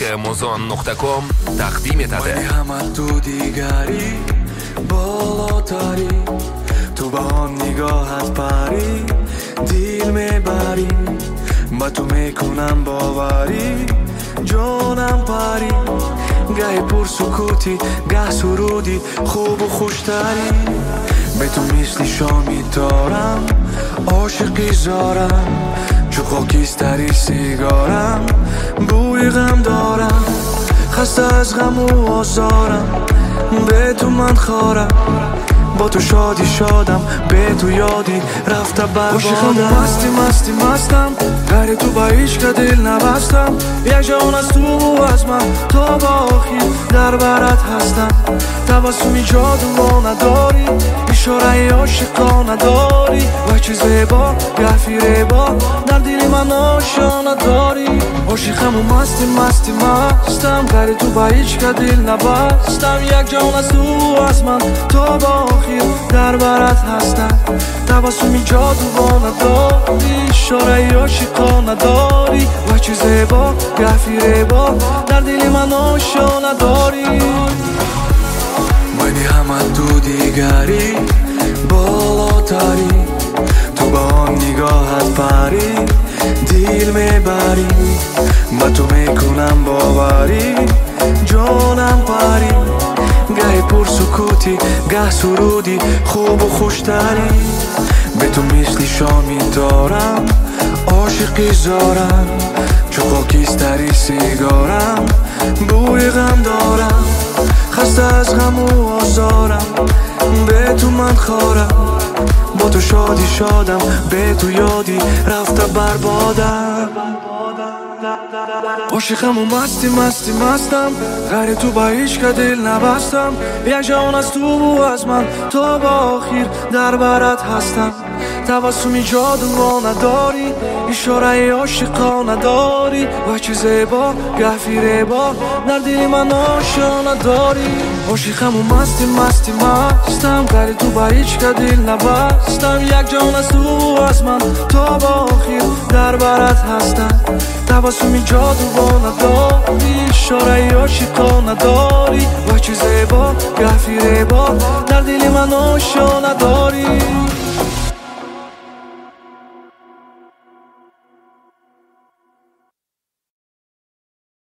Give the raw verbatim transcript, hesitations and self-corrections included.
امازون نقطه کام تقدیم اتده. همه تو دیگری بالاتری، تو با آن نگاهت پری دیل میبری، با تو میکنم باوری جانم پری، گه پر سکوتی گه سرودی خوب و خوشتری، به تو مثل شامی دارم عاشقی زارم، چو خاکستری سیگارم بوی غم دارم، خسته از غم و آزارم به تو من خارم، با تو شادی شادم به تو یادی رفته بربادم، عاشقم مستی مستی مستم غیر تو با هیچ که دل نبستم، یک جان از تو و از من تا با آخر در برت هستم، تبسمی جادوانه داری اشاره عاشقانه داری، و چه زیبا گفی ریبا در دل من آشانه داری، عاشقم و مستی مستی مستم غیر تو با هیچ که دل نبستم، یک جان از تو و از من تا با آخر در برت هستم، تبسمی جادوانه داری اشاره عاشقانه داری، و چه زیبا گفی ریبا در دل من آشانه داری، منی همه تو دیگری بالاتری، تو با آن نگاهت پری دیل میبری، با تو میکنم باوری جانم پری، گه پر سکوتی گه سرودی خوب و خوشتری، به تو مثل شامی دارم عاشقی زارم، چو خاکستری سیگارم بوی غم دارم، خسته از غم و آزارم به تو من خارم، با تو شادی شادم به تو یادی رفته بربادم، عاشقم و مستی مستی مستم غیر تو با هیچ که دل نبستم، یک جان از تو و از من تا با آخر در برت هستم، تبسمی جادوانه داری اشاره عاشقانه داری، و چه زیبا گفی ریبا در دل من آشانه داری، عاشقم و مستی مستی مستم غیر تو با هیچ که دل نبستم، یک جان از تو و از من تا با آخر در برت هستم، تبسمی جادوانه داری اشاره عاشقانه داری، و چه زیبا گفی ریبا در دل من آشانه داری.